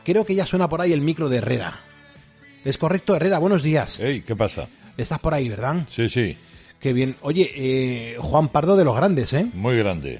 creo que ya suena por ahí el micro de Herrera. ¿Es correcto, Herrera? Buenos días. Hey, ¿qué pasa? Estás por ahí, ¿verdad? Sí, sí. Qué bien. Oye, Juan Pardo de los grandes, ¿eh? Muy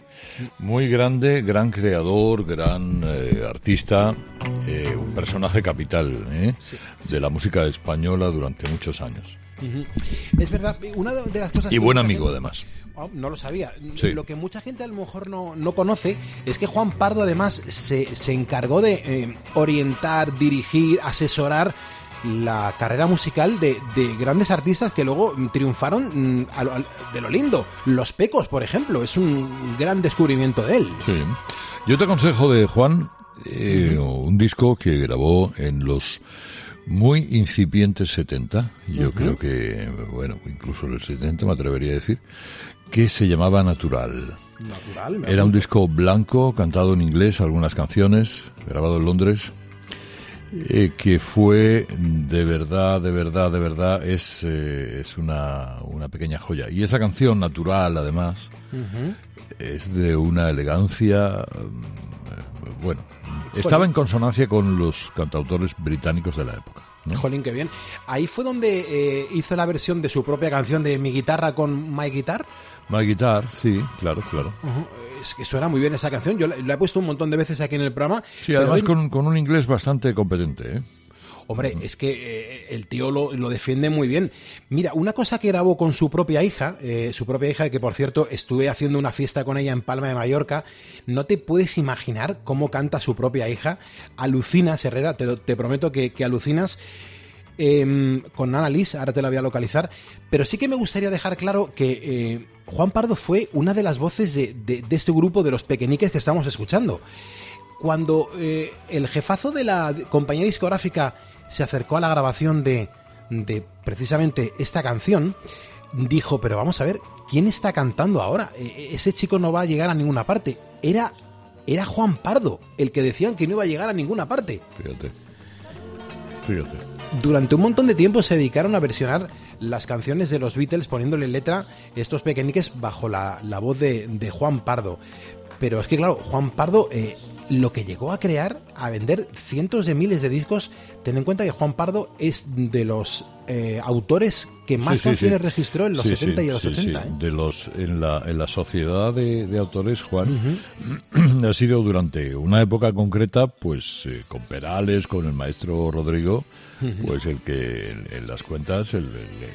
grande, gran creador, gran artista, un personaje capital Sí. de la música española durante muchos años. Es verdad, una de las cosas... Y que buen mucha amigo, gente- además. Oh, no lo sabía. Sí. Lo que mucha gente a lo mejor no conoce es que Juan Pardo además se encargó de orientar, dirigir, asesorar la carrera musical de grandes artistas que luego triunfaron de lo lindo. Los Pecos, por ejemplo, es un gran descubrimiento de él. Sí. Yo te aconsejo de Juan un disco que grabó en los muy incipientes 70, yo creo que, bueno, incluso en el 70 me atrevería a decir, que se llamaba Natural. Natural. Era un disco blanco, cantado en inglés, algunas canciones, grabado en Londres, que fue de verdad, es una pequeña joya. Y esa canción, Natural, además, es de una elegancia, bueno, estaba en consonancia con los cantautores británicos de la época, ¿no? Jolín, qué bien. Ahí fue donde hizo la versión de su propia canción de Mi Guitarra con My Guitar. My Guitar, sí, claro. Es que suena muy bien esa canción. Yo la he puesto un montón de veces aquí en el programa. Sí, pero además con un inglés bastante competente, ¿eh? Hombre, es que el tío lo defiende muy bien. Mira, una cosa que grabó con su propia hija, que por cierto estuve haciendo una fiesta con ella en Palma de Mallorca, no te puedes imaginar cómo canta su propia hija. Alucinas, Herrera, te prometo que alucinas. Con Ana Liz, ahora te la voy a localizar, pero sí que me gustaría dejar claro que Juan Pardo fue una de las voces de este grupo de los Pequeñiques que estamos escuchando. Cuando el jefazo de la compañía discográfica se acercó a la grabación de precisamente esta canción, dijo, pero vamos a ver, ¿quién está cantando ahora? Ese chico no va a llegar a ninguna parte. Era Juan Pardo, el que decían que no iba a llegar a ninguna parte. Fíjate. Durante un montón de tiempo se dedicaron a versionar las canciones de los Beatles poniéndole letra estos Pequeñiques bajo la voz de Juan Pardo. Pero es que claro, Juan Pardo lo que llegó a crear, a vender cientos de miles de discos. Ten en cuenta que Juan Pardo es de los autores que más canciones registró en los 70 y en los 80. En la sociedad de autores, Juan, ha sido durante una época concreta, pues con Perales, con el maestro Rodrigo, pues el que en las cuentas, el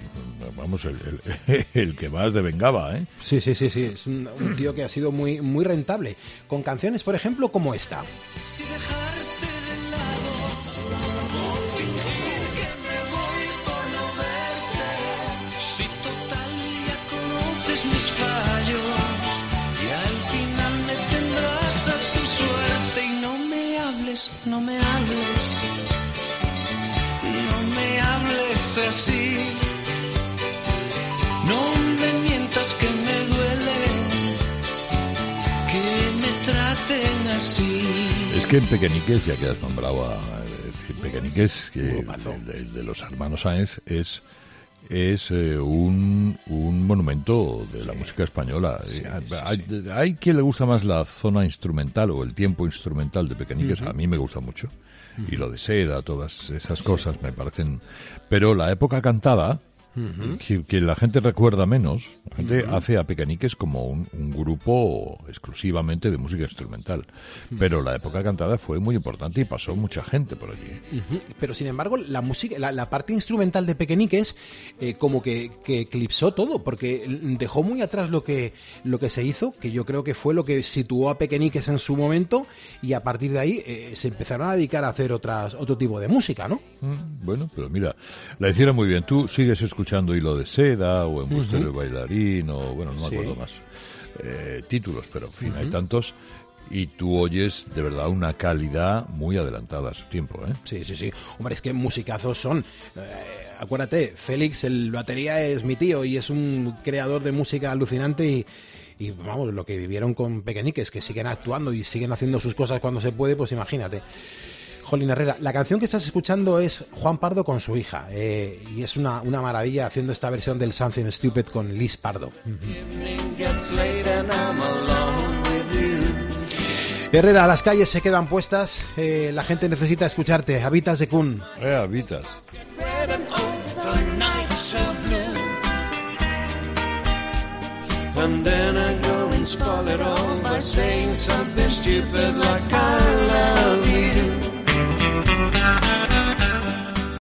que más devengaba, ¿eh? Sí, es un tío que ha sido muy, muy rentable, con canciones, por ejemplo, como esta. Si dejarte de lado o fingir que me voy por no verte, si total ya conoces mis fallos y al final me tendrás a tu suerte y no me hables así, no me mientas que me duele que me traten así. Es que en Pequeñiques, ya que has nombrado a Pequeñiques, que el de los hermanos Sáenz es un monumento de la música española. Hay quien le gusta más la zona instrumental o el tiempo instrumental de Pequeñiques. A mí me gusta mucho. Y lo de Seda, todas esas cosas me parecen... Pero la época cantada, que la gente recuerda menos, la gente hace a Pequeñiques como un grupo exclusivamente de música instrumental. Pero la época cantada fue muy importante y pasó mucha gente por allí. Pero sin embargo, la música, la parte instrumental de Pequeñiques como que eclipsó todo, porque dejó muy atrás lo que se hizo, que yo creo que fue lo que situó a Pequeñiques en su momento, y a partir de ahí se empezaron a dedicar a hacer otro tipo de música, ¿no? Bueno, pero mira, la hicieron muy bien. Tú sigues escuchando Hilo de Seda o Embustero de Bailarín o, bueno, no me acuerdo más títulos, pero en fin, hay tantos. Y tú oyes de verdad una calidad muy adelantada a su tiempo, ¿eh? Sí. Hombre, es que musicazos son. Acuérdate, Félix, el batería, es mi tío y es un creador de música alucinante y vamos, lo que vivieron con Pequeñiques, que siguen actuando y siguen haciendo sus cosas cuando se puede, pues imagínate. Jolín Herrera, la canción que estás escuchando es Juan Pardo con su hija, y es una maravilla haciendo esta versión del Something Stupid con Liz Pardo. Herrera, las calles se quedan puestas, la gente necesita escucharte. Habitas de Kun. Habitas. And then I go and spoil it all by saying something stupid like